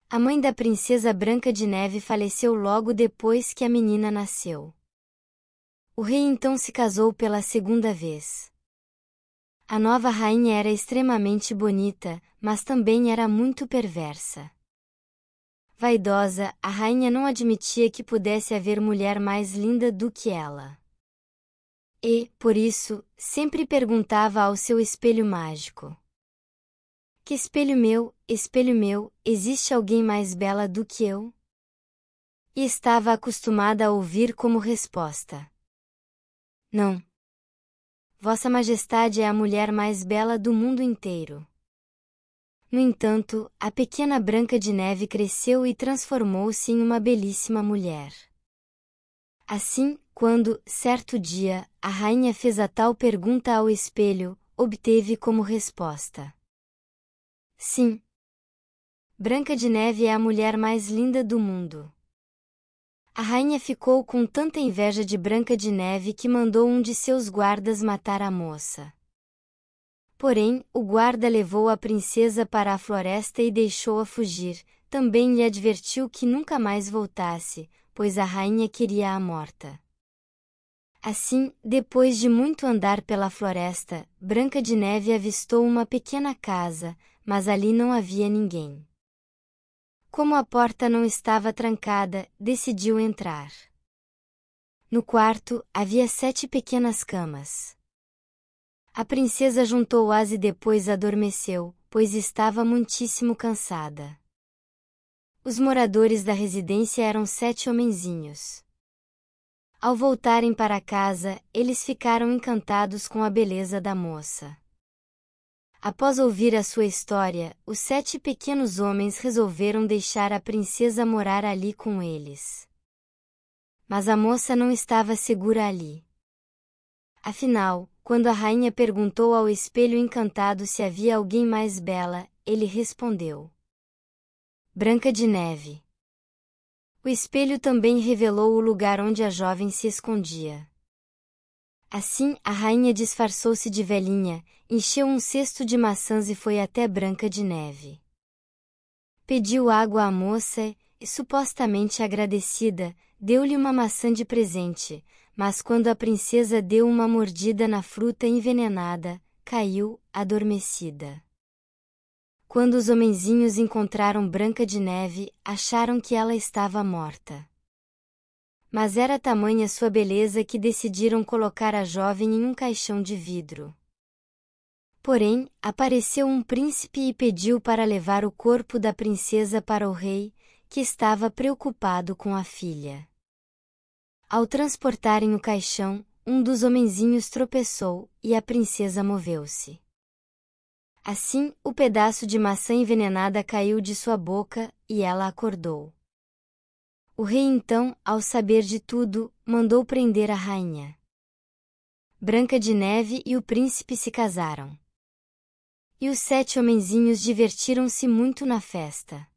A mãe da princesa Branca de Neve faleceu logo depois que a menina nasceu. O rei então se casou pela segunda vez. A nova rainha era extremamente bonita, mas também era muito perversa. Vaidosa, a rainha não admitia que pudesse haver mulher mais linda do que ela. E, por isso, sempre perguntava ao seu espelho mágico: que espelho meu, existe alguém mais bela do que eu? E estava acostumada a ouvir como resposta: não. Vossa Majestade é a mulher mais bela do mundo inteiro. No entanto, a pequena Branca de Neve cresceu e transformou-se em uma belíssima mulher. Assim, quando, certo dia, a rainha fez a tal pergunta ao espelho, obteve como resposta: sim. Branca de Neve é a mulher mais linda do mundo. A rainha ficou com tanta inveja de Branca de Neve que mandou um de seus guardas matar a moça. Porém, o guarda levou a princesa para a floresta e deixou-a fugir, também lhe advertiu que nunca mais voltasse, pois a rainha queria-a morta. Assim, depois de muito andar pela floresta, Branca de Neve avistou uma pequena casa, mas ali não havia ninguém. Como a porta não estava trancada, decidiu entrar. No quarto, havia 7 pequenas camas. A princesa juntou-as e depois adormeceu, pois estava muitíssimo cansada. Os moradores da residência eram 7 homenzinhos. Ao voltarem para casa, eles ficaram encantados com a beleza da moça. Após ouvir a sua história, os 7 pequenos homens resolveram deixar a princesa morar ali com eles. Mas a moça não estava segura ali. Afinal, quando a rainha perguntou ao espelho encantado se havia alguém mais bela, ele respondeu: Branca de Neve. O espelho também revelou o lugar onde a jovem se escondia. Assim, a rainha disfarçou-se de velhinha, encheu um cesto de maçãs e foi até Branca de Neve. Pediu água à moça e, supostamente agradecida, deu-lhe uma maçã de presente, mas quando a princesa deu uma mordida na fruta envenenada, caiu, adormecida. Quando os homenzinhos encontraram Branca de Neve, acharam que ela estava morta. Mas era tamanha sua beleza que decidiram colocar a jovem em um caixão de vidro. Porém, apareceu um príncipe e pediu para levar o corpo da princesa para o rei, que estava preocupado com a filha. Ao transportarem o caixão, um dos homenzinhos tropeçou, e a princesa moveu-se. Assim, o pedaço de maçã envenenada caiu de sua boca, e ela acordou. O rei então, ao saber de tudo, mandou prender a rainha. Branca de Neve e o príncipe se casaram. E os 7 homenzinhos divertiram-se muito na festa.